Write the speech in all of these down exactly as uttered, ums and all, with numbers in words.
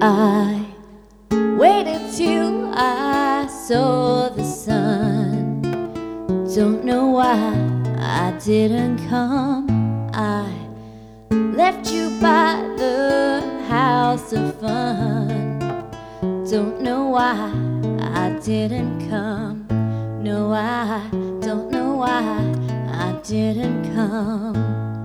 I waited till I saw the sun. Don't know why I didn't come. I left you by the house of fun. Don't know why I didn't come. No, I don't know why I didn't come.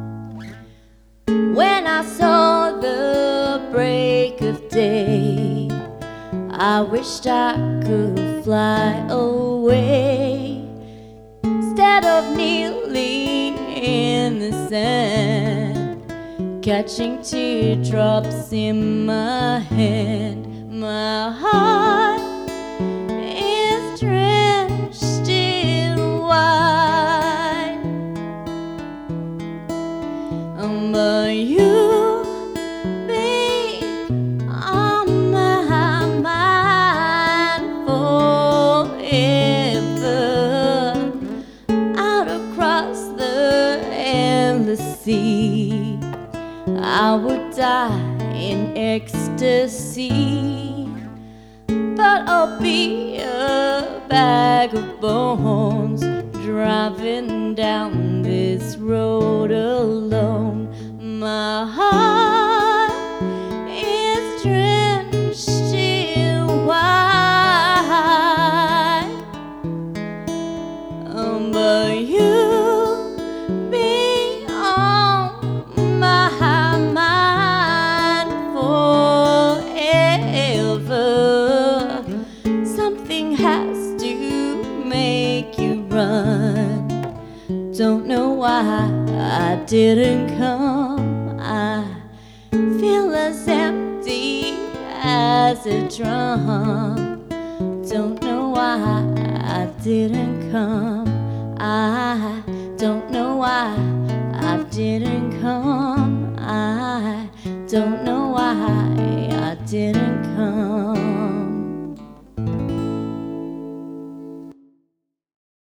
When I saw the break of day, I wished I could fly away. Instead of kneeling in the sand, catching teardrops in my hand, my heart is drenched in wine. But you be on my mind forever. Out across the endless sea, I would die in ecstasy. But I'll be a bag of bones, driving down this road alone. My heart is drenched in wine. Um, but you be on my mind forever. Something has to make you run. Don't know why I didn't come. I feel as empty as a drum. Don't know why I didn't come. I don't know why I didn't come. I don't know why I didn't come.